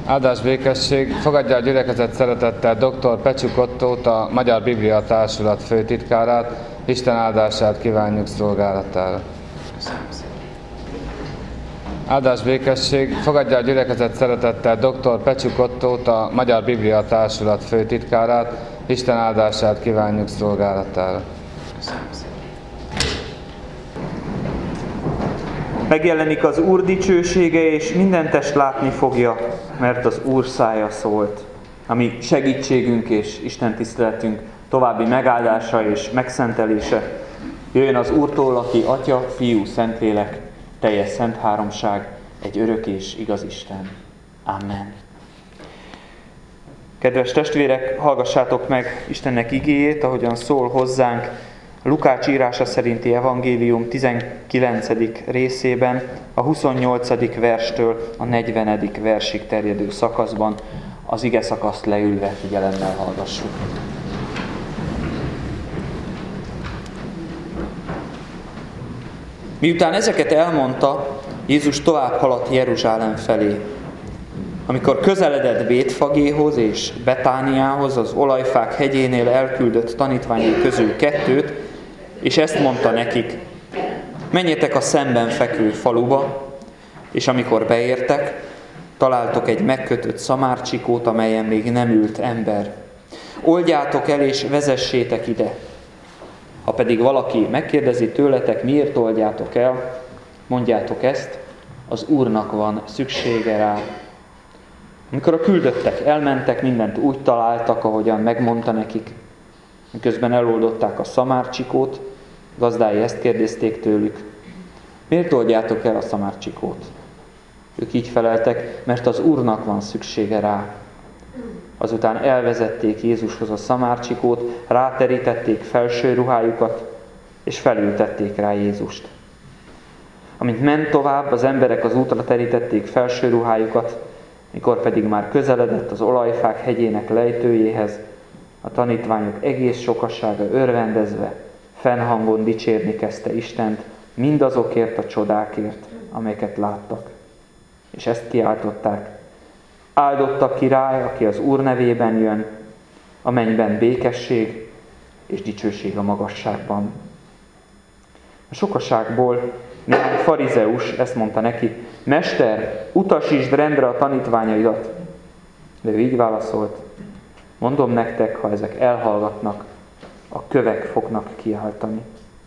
Áldás békesség, fogadja a gyülekezet szeretettel dr. Pecsuk Ottót, a Magyar Biblia Társulat főtitkárát, Isten áldását kívánjuk szolgálatára. Áldás békesség, fogadja a gyülekezet szeretettel dr. Pecsuk Ottót, a Magyar Biblia Társulat főtitkárát, Isten áldását kívánjuk szolgálatára. Megjelenik az Úr dicsősége, és minden test látni fogja, mert az Úr szája szólt. Ami segítségünk és Isten tiszteletünk további megáldása és megszentelése. Jöjjön az Úrtól, aki Atya, Fiú, Szentlélek, teljes szent háromság, egy örök és igaz Isten. Amen. Kedves testvérek, hallgassátok meg Istennek igéjét, ahogyan szól hozzánk a Lukács írása szerinti evangélium 19. részében, a 28. verstől a 40. versig terjedő szakaszban. Az ige szakaszt leülve figyelemmel hallgassuk. Miután ezeket elmondta, Jézus tovább haladt Jeruzsálem felé. Amikor közeledett Bétfagéhoz és Betániához, az Olajfák hegyénél elküldött tanítványai közül kettőt, és ezt mondta nekik: menjetek a szemben fekvő faluba, és amikor beértek, találtok egy megkötött szamárcsikót, amelyen még nem ült ember. Oldjátok el, és vezessétek ide. Ha pedig valaki megkérdezi tőletek, miért oldjátok el, mondjátok ezt: az Úrnak van szüksége rá. Amikor a küldöttek elmentek, mindent úgy találtak, ahogyan megmondta nekik. Miközben eloldották a szamárcsikót, gazdái ezt kérdezték tőlük: miért oldjátok el a szamárcsikót? Ők így feleltek: mert az Úrnak van szüksége rá. Azután elvezették Jézushoz a szamárcsikót, ráterítették felső ruhájukat, és felültették rá Jézust. Amint ment tovább, az emberek az útra terítették felső ruhájukat, mikor pedig már közeledett az Olajfák hegyének lejtőjéhez, a tanítványok egész sokasága örvendezve, fennhangon dicsérni kezdte Istent, mindazokért a csodákért, amelyeket láttak. És ezt kiáltották: áldott a király, aki az Úr nevében jön, a mennyben békesség és dicsőség a magasságban. A sokaságból néhány farizeus ezt mondta neki: Mester, utasítsd rendre a tanítványaidat. De ő így válaszolt: mondom nektek, ha ezek elhallgatnak, a kövek fognak kiáltani.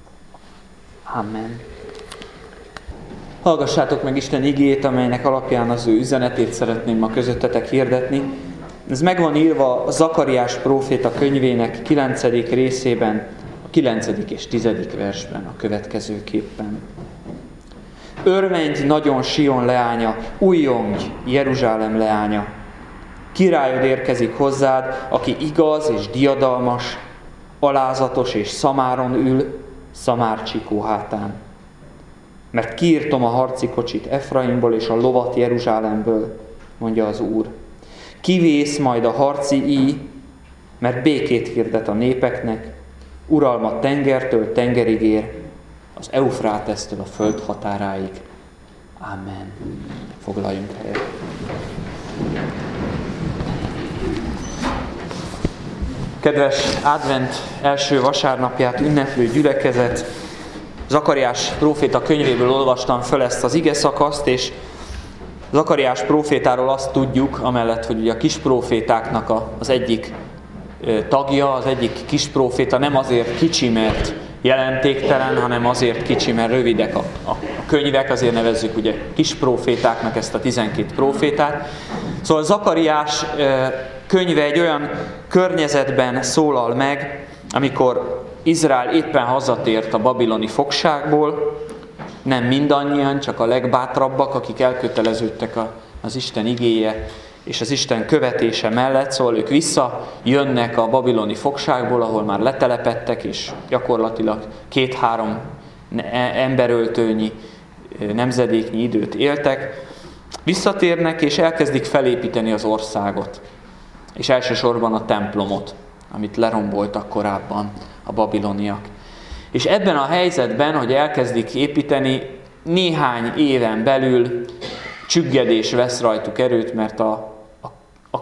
Amen. Hallgassátok meg Isten igéjét, amelynek alapján az ő üzenetét szeretném ma közöttetek hirdetni. Ez meg van írva a Zakariás próféta könyvének 9. részében, a 9. és 10. versben a következőképpen. Örvendj nagyon Sion leánya, újjongj Jeruzsálem leánya. Királyod érkezik hozzád, aki igaz és diadalmas, alázatos és szamáron ül, szamárcsikó hátán. Mert kiírtom a harci kocsit Efraimból és a lovat Jeruzsálemből, mondja az Úr. Kivész majd a harci íj, mert békét hirdet a népeknek, uralmat tengertől tengerig ér, az Eufrátesztől a föld határáig. Amen. Foglaljunk helyet. Kedves advent első vasárnapját ünneplő gyülekezet, Zakariás próféta könyvéből olvastam föl ezt az ige szakaszt, és Zakariás prófétáról azt tudjuk, amellett, hogy ugye a kisprófétáknak az egyik tagja, az egyik kispróféta nem azért kicsi, mert jelentéktelen, hanem azért kicsi, mert rövidek a könyvek, azért nevezzük ugye kisprófétáknak ezt a 12 prófétát. Szóval Zakariás könyve egy olyan környezetben szólal meg, amikor Izrael éppen hazatért a babiloni fogságból, nem mindannyian, csak a legbátrabbak, akik elköteleződtek az Isten igéje és az Isten követése mellett, szóval ők visszajönnek a babiloni fogságból, ahol már letelepedtek, és gyakorlatilag 2-3 emberöltőnyi, nemzedéknyi időt éltek. Visszatérnek, és elkezdik felépíteni az országot, és elsősorban a templomot, amit leromboltak korábban a babiloniak. És ebben a helyzetben, hogy elkezdik építeni, néhány éven belül csüggedés vesz rajtuk erőt, mert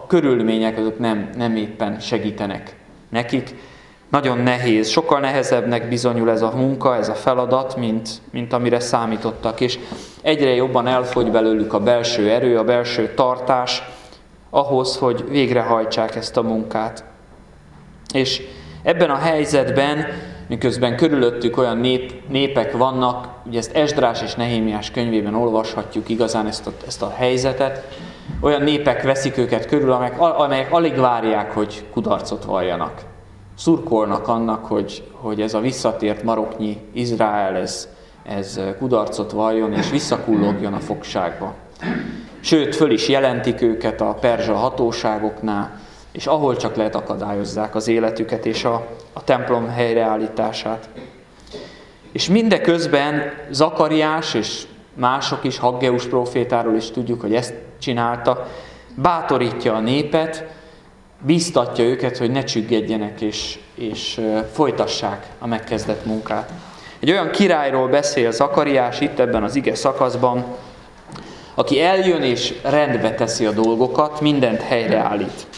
a körülmények azok nem éppen segítenek nekik. Nagyon nehéz, sokkal nehezebbnek bizonyul ez a munka, ez a feladat, mint amire számítottak, és egyre jobban elfogy belőlük a belső erő, a belső tartás ahhoz, hogy végrehajtsák ezt a munkát. És ebben a helyzetben, miközben körülöttük olyan népek vannak, ugye ezt Esdrás és Nehémiás könyvében olvashatjuk igazán ezt a helyzetet, olyan népek veszik őket körül, amelyek alig várják, hogy kudarcot valljanak. Szurkolnak annak, hogy ez a visszatért maroknyi Izrael, ez kudarcot valljon és visszakullogjon a fogságba. Sőt, föl is jelentik őket a perzsa hatóságoknál, és ahol csak lehet akadályozzák az életüket és a templom helyreállítását. És mindeközben Zakariás és mások is, Haggeus prófétáról is tudjuk, hogy ezt csinálta, bátorítja a népet, bíztatja őket, hogy ne csüggedjenek és folytassák a megkezdett munkát. Egy olyan királyról beszél Zakariás itt ebben az ige szakaszban, aki eljön és rendbe teszi a dolgokat, mindent helyreállít.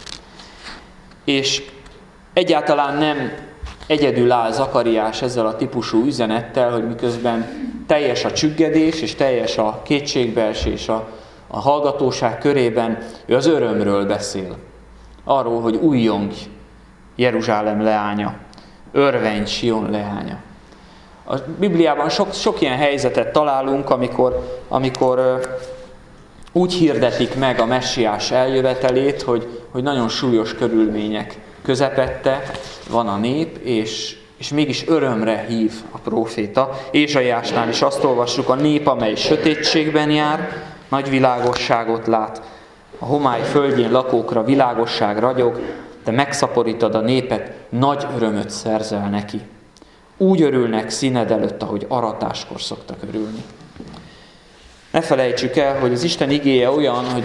És egyáltalán nem egyedül áll Zakariás ezzel a típusú üzenettel, hogy miközben teljes a csüggedés és teljes a kétségbeesés a hallgatóság körében, ő az örömről beszél. Arról, hogy újjong Jeruzsálem leánya, örvendj Sion leánya. A Bibliában sok ilyen helyzetet találunk, amikor úgy hirdetik meg a messiás eljövetelét, hogy nagyon súlyos körülmények közepette van a nép, és mégis örömre hív a próféta. Ézsaiásnál is azt olvassuk, a nép, amely sötétségben jár, nagy világosságot lát, a homály földjén lakókra világosság ragyog, te megszaporítod a népet, nagy örömöt szerzel neki. Úgy örülnek színed előtt, ahogy aratáskor szoktak örülni. Ne felejtsük el, hogy az Isten igéje olyan, hogy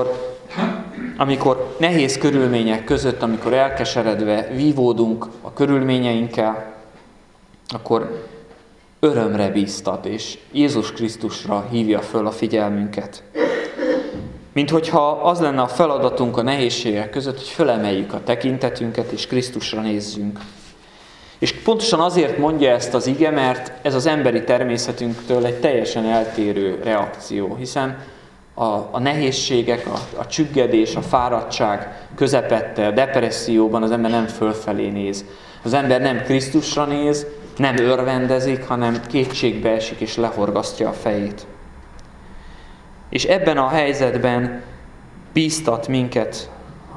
amikor nehéz körülmények között, amikor elkeseredve vívódunk a körülményeinkkel, akkor örömre bíztat, és Jézus Krisztusra hívja föl a figyelmünket. Mint hogyha az lenne a feladatunk a nehézségek között, hogy fölemeljük a tekintetünket, és Krisztusra nézzünk. És pontosan azért mondja ezt az ige, mert ez az emberi természetünktől egy teljesen eltérő reakció, hiszen a nehézségek, a csüggedés, a fáradtság közepette, a depresszióban az ember nem fölfelé néz. Az ember nem Krisztusra néz, nem örvendezik, hanem kétségbe esik és lehorgasztja a fejét. És ebben a helyzetben bíztat minket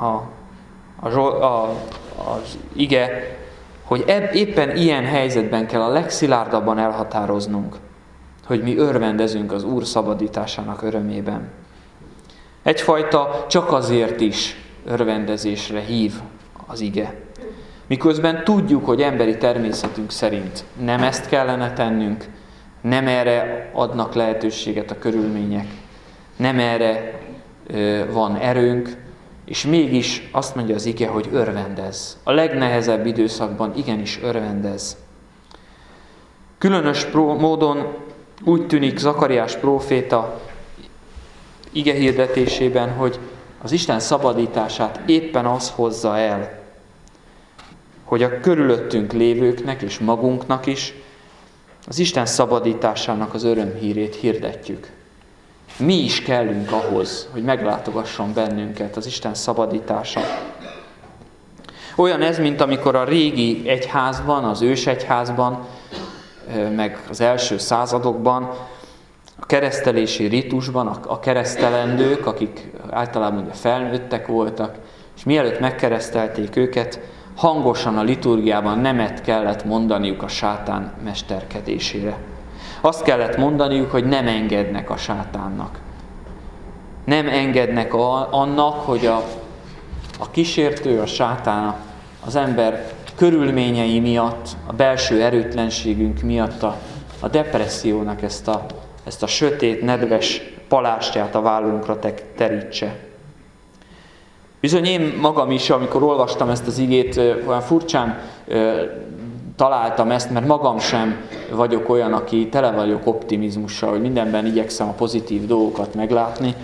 az ige, hogy éppen ilyen helyzetben kell a legszilárdabban elhatároznunk, hogy mi örvendezünk az Úr szabadításának örömében. Egyfajta csak azért is örvendezésre hív az ige. Miközben tudjuk, hogy emberi természetünk szerint nem ezt kellene tennünk, nem erre adnak lehetőséget a körülmények, nem erre van erőnk, és mégis azt mondja az ige, hogy örvendezz. A legnehezebb időszakban igenis örvendezz. Különös módon úgy tűnik Zakariás próféta ige hirdetésében, hogy az Isten szabadítását éppen az hozza el, hogy a körülöttünk lévőknek és magunknak is az Isten szabadításának az örömhírét hirdetjük. Mi is kellünk ahhoz, hogy meglátogasson bennünket az Isten szabadítása. Olyan ez, mint amikor a régi egyházban, az ősegyházban, meg az első századokban, a keresztelési ritusban a keresztelendők, akik általában ugye felnőttek voltak, és mielőtt megkeresztelték őket, hangosan a liturgiában nemet kellett mondaniuk a sátán mesterkedésére. Azt kellett mondaniuk, hogy nem engednek a sátánnak. Nem engednek annak, hogy a kísértő, a sátán az ember körülményei miatt, a belső erőtlenségünk miatt a depressziónak ezt a sötét, nedves palástját a vállunkra terítse. Bizony én magam is, amikor olvastam ezt az igét, olyan furcsán találtam ezt, mert magam sem vagyok olyan, aki tele vagyok optimizmussal, hogy mindenben igyekszem a pozitív dolgokat meglátni,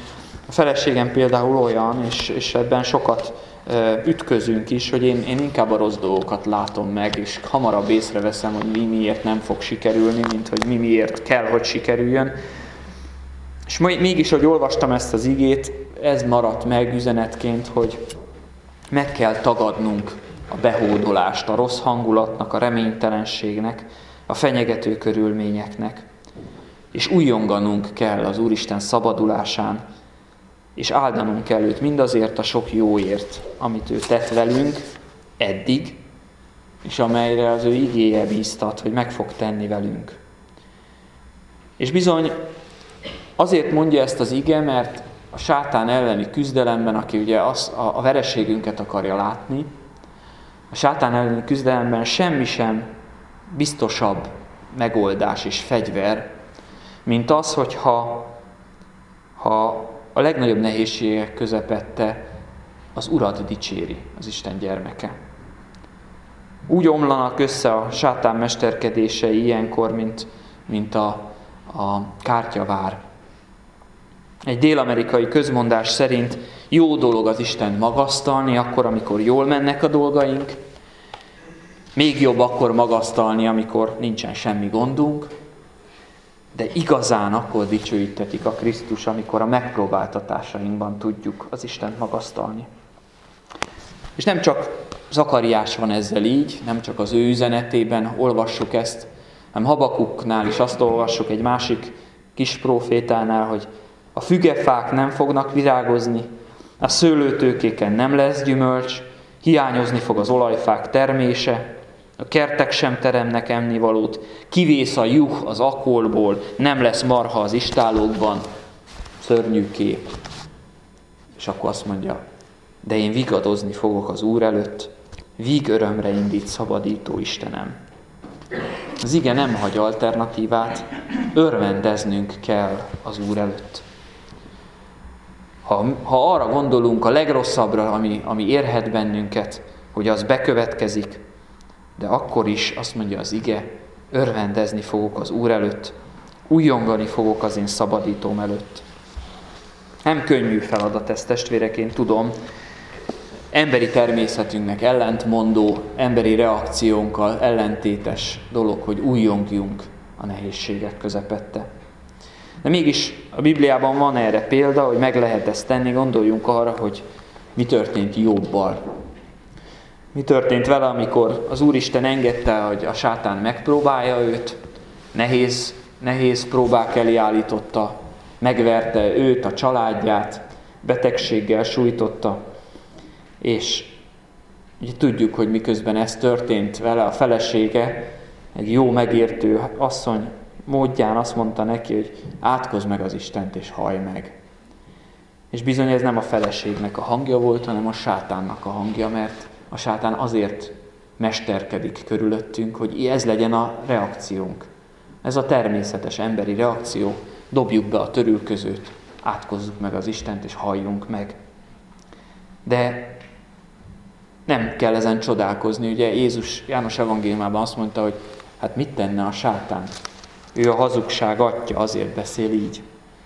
A feleségem például olyan, és ebben sokat ütközünk is, hogy én inkább a rossz dolgokat látom meg, és hamarabb észreveszem, hogy miért nem fog sikerülni, mint hogy miért kell, hogy sikerüljön. És mégis, hogy olvastam ezt az igét, ez maradt meg üzenetként, hogy meg kell tagadnunk a behódolást, a rossz hangulatnak, a reménytelenségnek, a fenyegető körülményeknek. És újjonganunk kell az Úristen szabadulásán, és áldanunk kell őt mindazért a sok jóért, amit ő tett velünk eddig, és amelyre az ő igéje bíztat, hogy meg fog tenni velünk. És bizony azért mondja ezt az ige, mert a sátán elleni küzdelemben, aki ugye a vereségünket akarja látni, a sátán elleni küzdelemben semmi sem biztosabb megoldás és fegyver, mint az, hogyha a legnagyobb nehézségek közepette az Urat dicséri az Isten gyermeke. Úgy omlanak össze a sátán mesterkedései ilyenkor, mint a kártyavár. Egy dél-amerikai közmondás szerint jó dolog az Istent magasztalni akkor, amikor jól mennek a dolgaink, még jobb akkor magasztalni, amikor nincsen semmi gondunk, de igazán akkor dicsőítetik a Krisztus, amikor a megpróbáltatásainkban tudjuk az Istent magasztalni. És nem csak Zakariás van ezzel így, nem csak az ő üzenetében olvassuk ezt, hanem Habakuknál is azt olvassuk egy másik kis prófétánál, hogy a fügefák nem fognak virágozni, a szőlőtőkéken nem lesz gyümölcs, hiányozni fog az olajfák termése, a kertek sem teremnek ennivalót, kivész a juh az akolból, nem lesz marha az istállókban, szörnyű kép. És akkor azt mondja, de én vigadozni fogok az Úr előtt, víg örömre indít szabadító Istenem. Az ige nem hagy alternatívát, örvendeznünk kell az Úr előtt. Ha arra gondolunk a legrosszabbra, ami érhet bennünket, hogy az bekövetkezik, de akkor is azt mondja az ige, örvendezni fogok az Úr előtt, újjongani fogok az én szabadítóm előtt. Nem könnyű feladat ez, testvérek, én tudom, emberi természetünknek ellentmondó, emberi reakciónkkal ellentétes dolog, hogy újjongjunk a nehézségek közepette. De mégis a Bibliában van erre példa, hogy meg lehet ezt tenni, gondoljunk arra, hogy mi történt Jobbal. Mi történt vele, amikor az Úristen engedte, hogy a sátán megpróbálja őt, nehéz próbák elé állította, megverte őt, a családját, betegséggel sújtotta, és ugye tudjuk, hogy miközben ez történt vele, a felesége, egy jó megértő asszony módján azt mondta neki, hogy átkozz meg az Istent és hallj meg. És bizony ez nem a feleségnek a hangja volt, hanem a sátánnak a hangja, mert a sátán azért mesterkedik körülöttünk, hogy ez legyen a reakciónk. Ez a természetes emberi reakció, dobjuk be a törülközőt, átkozzuk meg az Istent és halljunk meg. De nem kell ezen csodálkozni. Ugye Jézus János evangéliumában azt mondta, hogy hát mit tenne a sátán? Ő a hazugság atya, azért beszél így.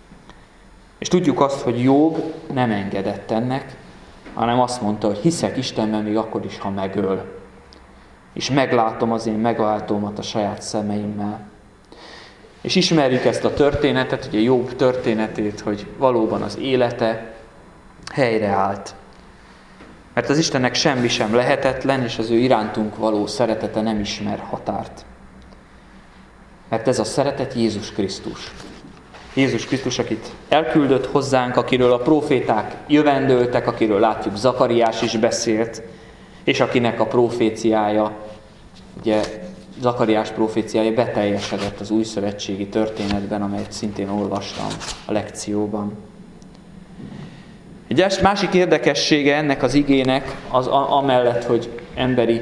És tudjuk azt, hogy Jobb nem engedett ennek, hanem azt mondta, hogy hiszek Istenben még akkor is, ha megöl. És meglátom az én megváltómat a saját szemeimmel. És ismerjük ezt a történetet, ugye Jobb történetét, hogy valóban az élete helyreállt. Mert az Istennek semmi sem lehetetlen, és az ő irántunk való szeretete nem ismer határt. Mert ez a szeretet Jézus Krisztus. Jézus Krisztus, akit elküldött hozzánk, akiről a próféták jövendöltek, akiről látjuk Zakariás is beszélt, és akinek a proféciája, ugye Zakariás proféciája beteljesedett az újszövetségi történetben, amelyet szintén olvastam a lekcióban. Egy másik érdekessége ennek az igének, az amellett, hogy emberi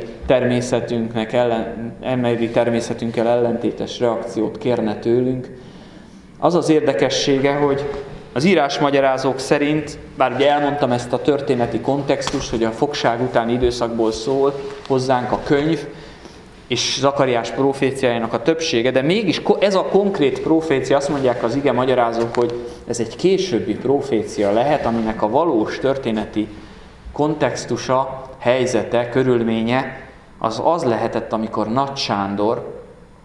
természetünkkel ellentétes reakciót kérne tőlünk, az az érdekessége, hogy az írásmagyarázók szerint, bár ugye elmondtam ezt a történeti kontextust, hogy a fogság utáni időszakból szól hozzánk a könyv, és Zakariás proféciájának a többsége, de mégis ez a konkrét profécia, azt mondják az ige magyarázók, hogy ez egy későbbi profécia lehet, aminek a valós történeti kontextusa, helyzete, körülménye az lehetett, amikor Nagy Sándor,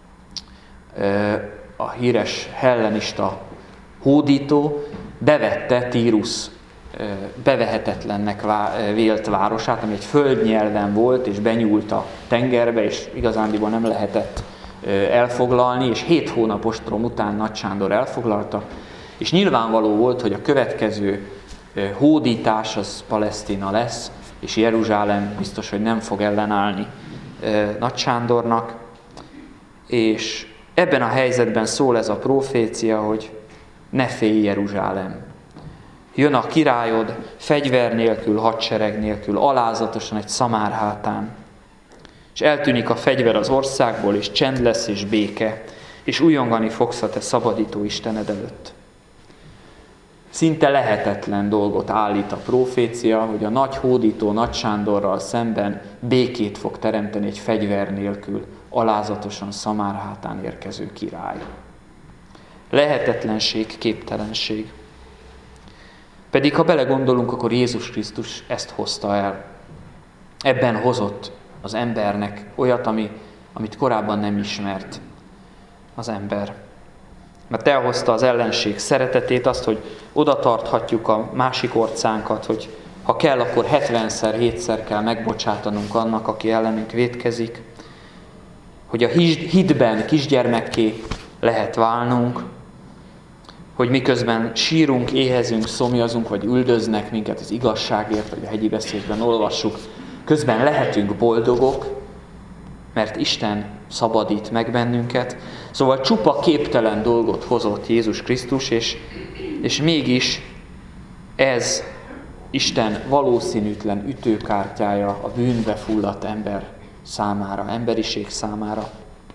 a híres hellenista hódító, bevette Tírus bevehetetlennek vélt városát, ami egy földnyelven volt, és benyúlt a tengerbe, és igazándiból nem lehetett elfoglalni, és 7 hónap ostrom után Nagy Sándor elfoglalta, és nyilvánvaló volt, hogy a következő hódítás az Palesztina lesz, és Jeruzsálem biztos, hogy nem fog ellenállni Nagy Sándornak, és ebben a helyzetben szól ez a profécia, hogy ne félj Jeruzsálem. Jön a királyod fegyver nélkül, hadsereg nélkül, alázatosan egy szamár hátán. És eltűnik a fegyver az országból, és csend lesz, és béke, és újongani fogsz a te szabadító Istened előtt. Szinte lehetetlen dolgot állít a profécia, hogy a nagy hódító Nagy Sándorral szemben békét fog teremteni egy fegyver nélkül, alázatosan szamár hátán érkező király. Lehetetlenség, képtelenség. Pedig ha belegondolunk, akkor Jézus Krisztus ezt hozta el. Ebben hozott az embernek olyat, amit korábban nem ismert az ember. Mert elhozta az ellenség szeretetét, azt, hogy oda tarthatjuk a másik orcánkat, hogy ha kell, akkor 70-szer, 7-szer kell megbocsátanunk annak, aki ellenünk vétkezik, hogy a hitben kisgyermekké lehet válnunk, hogy miközben sírunk, éhezünk, szomjazunk, vagy üldöznek minket az igazságért, vagy a hegyi beszédben olvassuk, közben lehetünk boldogok, mert Isten szabadít meg bennünket. Szóval csupa képtelen dolgot hozott Jézus Krisztus, és mégis ez Isten valószínűtlen ütőkártyája a bűnbe fulladt ember számára, emberiség számára.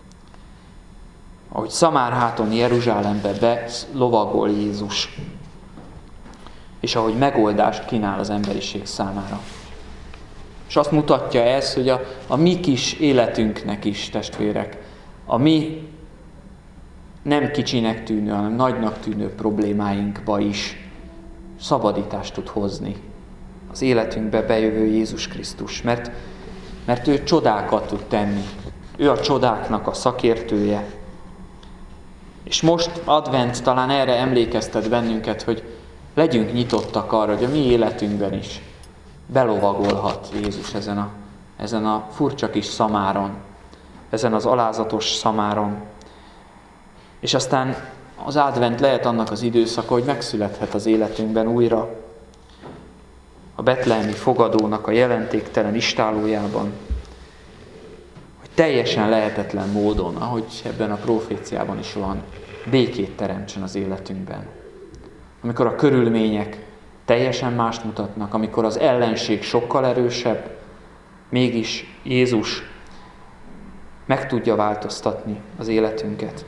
Ahogy szamárháton Jeruzsálembe belovagol Jézus, és ahogy megoldást kínál az emberiség számára. És azt mutatja ez, hogy a mi kis életünknek is, testvérek, a mi nem kicsinek tűnő, hanem nagynak tűnő problémáinkba is szabadítást tud hozni az életünkbe bejövő Jézus Krisztus, mert ő csodákat tud tenni. Ő a csodáknak a szakértője. És most advent talán erre emlékeztet bennünket, hogy legyünk nyitottak arra, hogy a mi életünkben is belovagolhat Jézus ezen a furcsa kis szamáron, ezen az alázatos szamáron. És aztán az advent lehet annak az időszaka, hogy megszülethet az életünkben újra a betlehemi fogadónak a jelentéktelen istállójában, hogy teljesen lehetetlen módon, ahogy ebben a proféciában is van, békét teremtsen az életünkben. Amikor a körülmények teljesen mást mutatnak, amikor az ellenség sokkal erősebb, mégis Jézus meg tudja változtatni az életünket.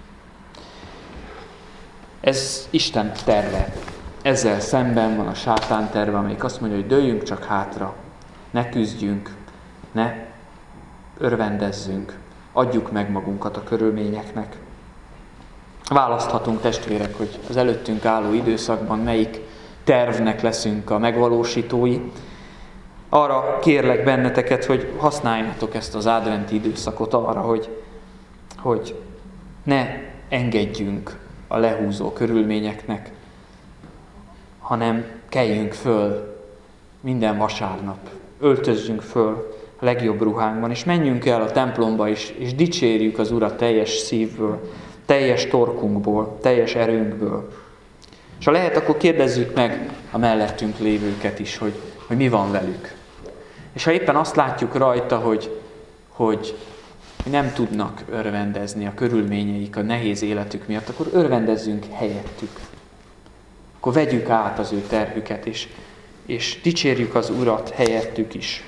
Ez Isten terve. Ezzel szemben van a sátán terve, amelyik azt mondja, hogy dőljünk csak hátra, ne küzdjünk, ne örvendezzünk, adjuk meg magunkat a körülményeknek. Választhatunk, testvérek, hogy az előttünk álló időszakban melyik tervnek leszünk a megvalósítói. Arra kérlek benneteket, hogy használjátok ezt az adventi időszakot arra, hogy ne engedjünk a lehúzó körülményeknek, hanem keljünk föl minden vasárnap, öltözzünk föl a legjobb ruhánkban, és menjünk el a templomba is, és dicsérjük az Urat teljes szívből, teljes torkunkból, teljes erőnkből. És ha lehet, akkor kérdezzük meg a mellettünk lévőket is, hogy mi van velük. És ha éppen azt látjuk rajta, hogy nem tudnak örvendezni a körülményeik, a nehéz életük miatt, akkor örvendezzünk helyettük. Akkor vegyük át az ő terhüket, és dicsérjük az Urat helyettük is.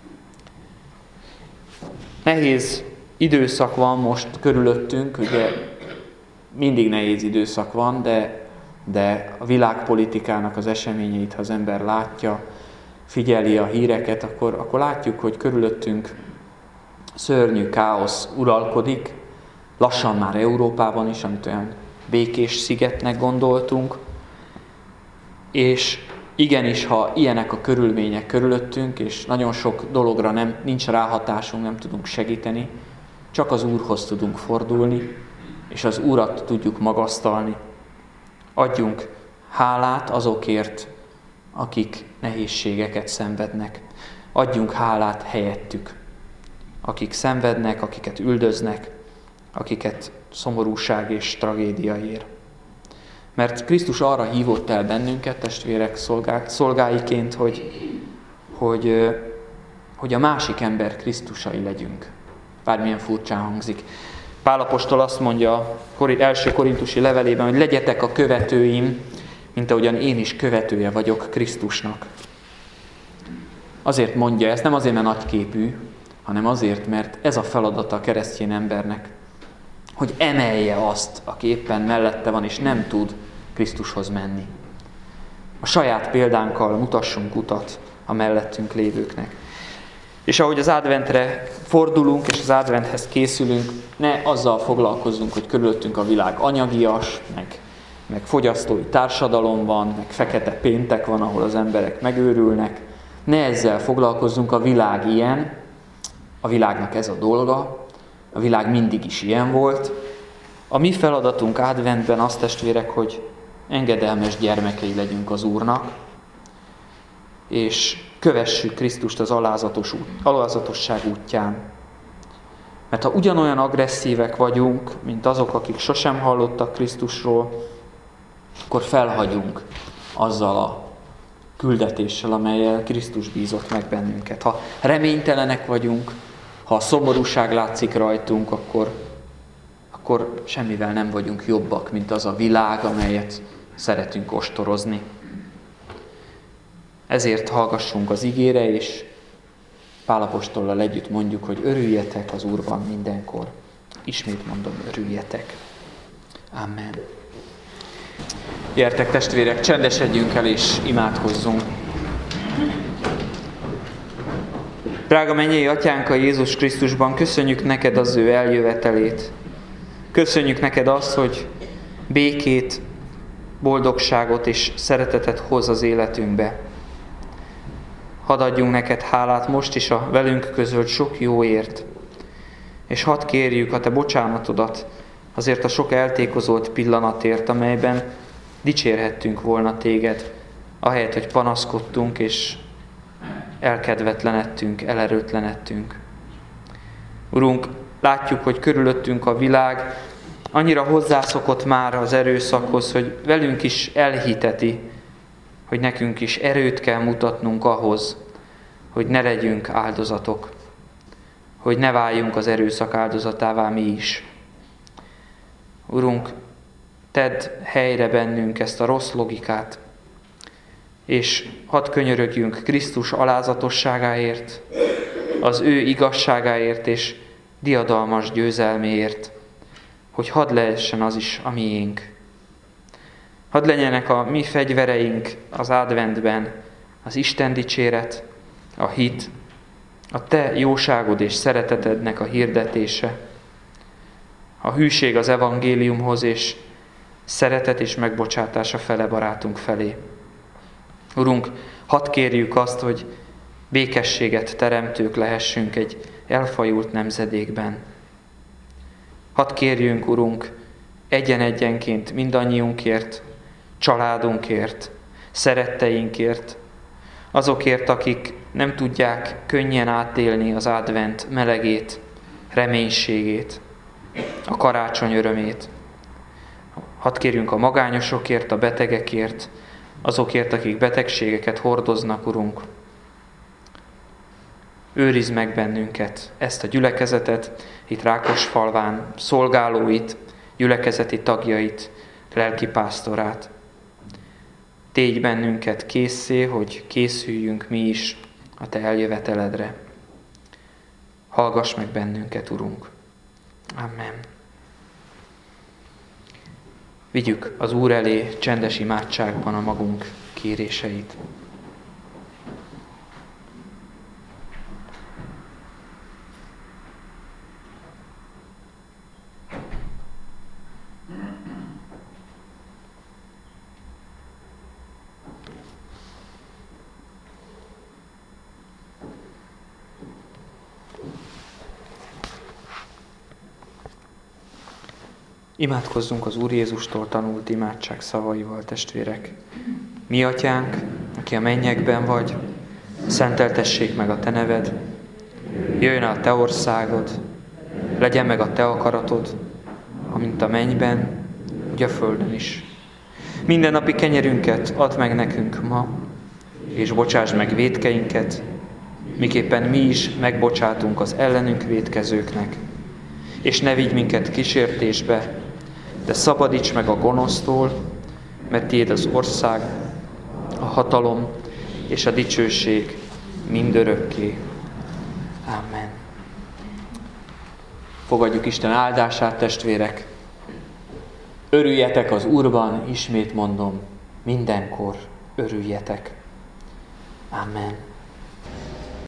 Nehéz időszak van most körülöttünk, ugye mindig nehéz időszak van, de a világpolitikának az eseményeit, ha az ember látja, figyeli a híreket, akkor látjuk, hogy körülöttünk szörnyű káosz uralkodik, lassan már Európában is, amit olyan békés szigetnek gondoltunk, és igenis, ha ilyenek a körülmények körülöttünk, és nagyon sok dologra nincs ráhatásunk, nem tudunk segíteni, csak az Úrhoz tudunk fordulni, és az Urat tudjuk magasztalni. Adjunk hálát azokért, akik nehézségeket szenvednek. Adjunk hálát helyettük, akik szenvednek, akiket üldöznek, akiket szomorúság és tragédia ér. Mert Krisztus arra hívott el bennünket, testvérek szolgáiként, hogy a másik ember Krisztusai legyünk. Bármilyen furcsán hangzik. Pál apostol azt mondja első korintusi levelében, hogy legyetek a követőim, mint ahogyan én is követője vagyok Krisztusnak. Azért mondja ezt, nem azért, mert nagyképű, hanem azért, mert ez a feladata a keresztény embernek, hogy emelje azt, aki éppen mellette van, és nem tud Krisztushoz menni. A saját példánkkal mutassunk utat a mellettünk lévőknek. És ahogy az adventre fordulunk, és az adventhez készülünk, ne azzal foglalkozzunk, hogy körülöttünk a világ anyagias, meg fogyasztói társadalom van, meg fekete péntek van, ahol az emberek megőrülnek. Ne ezzel foglalkozzunk, a világ ilyen, a világnak ez a dolga, a világ mindig is ilyen volt. A mi feladatunk adventben az, testvérek, hogy engedelmes gyermekei legyünk az Úrnak, és kövessük Krisztust az alázatosság útján. Mert ha ugyanolyan agresszívek vagyunk, mint azok, akik sosem hallottak Krisztusról, akkor felhagyunk azzal a küldetéssel, amellyel Krisztus bízott meg bennünket. Ha reménytelenek vagyunk, ha a szomorúság látszik rajtunk, akkor semmivel nem vagyunk jobbak, mint az a világ, amelyet szeretünk ostorozni. Ezért hallgassunk az igére, és Pál apostollal együtt mondjuk, hogy örüljetek az Úrban mindenkor. Ismét mondom, örüljetek. Amen. Gyertek, testvérek, csendesedjünk el és imádkozzunk. Drága mennyei Atyánk a Jézus Krisztusban, köszönjük neked az ő eljövetelét. Köszönjük neked azt, hogy békét, boldogságot és szeretetet hoz az életünkbe. Hadd adjunk neked hálát most is a velünk közölt sok jóért, és hadd kérjük a te bocsánatodat azért a sok eltékozolt pillanatért, amelyben dicsérhettünk volna téged, ahelyett, hogy panaszkodtunk és elkedvetlenedtünk, elerőtlenedtünk. Urunk, látjuk, hogy körülöttünk a világ annyira hozzászokott már az erőszakhoz, hogy velünk is elhiteti, hogy nekünk is erőt kell mutatnunk ahhoz, hogy ne legyünk áldozatok, hogy ne váljunk az erőszak áldozatává mi is. Urunk, tedd helyre bennünk ezt a rossz logikát, és hadd könyörögjünk Krisztus alázatosságáért, az ő igazságáért és diadalmas győzelméért, hogy hadd lehessen az is a miénk. Hadd legyenek a mi fegyvereink az adventben az Isten dicséret, a hit, a te jóságod és szeretetednek a hirdetése, a hűség az evangéliumhoz és szeretet és megbocsátása fele barátunk felé. Urunk, hadd kérjük azt, hogy békességet teremtők lehessünk egy elfajult nemzedékben. Hadd kérjünk, Urunk, egyen-egyenként mindannyiunkért, családunkért, szeretteinkért, azokért, akik nem tudják könnyen átélni az advent melegét, reménységét, a karácsony örömét. Hadd kérjünk a magányosokért, a betegekért, azokért, akik betegségeket hordoznak, Urunk. Őrizd meg bennünket, ezt a gyülekezetet, itt Rákosfalván, szolgálóit, gyülekezeti tagjait, lelkipásztorát. Tégy bennünket késszé, hogy készüljünk mi is a te eljöveteledre. Hallgass meg bennünket, Urunk. Amen. Vigyük az Úr elé csendes imádságban a magunk kéréseit. Imádkozzunk az Úr Jézustól tanult imádság szavaival, testvérek. Mi atyánk, aki a mennyekben vagy, szenteltessék meg a te neved, jöjjön el a te országod, legyen meg a te akaratod, amint a mennyben, úgy a földön is. Minden napi kenyerünket add meg nekünk ma, és bocsáss meg vétkeinket, miképpen mi is megbocsátunk az ellenünk vétkezőknek. És ne vigy minket kísértésbe, de szabadíts meg a gonosztól, mert tiéd az ország, a hatalom és a dicsőség mindörökké. Amen. Fogadjuk Isten áldását, testvérek! Örüljetek az Úrban, ismét mondom, mindenkor örüljetek. Amen.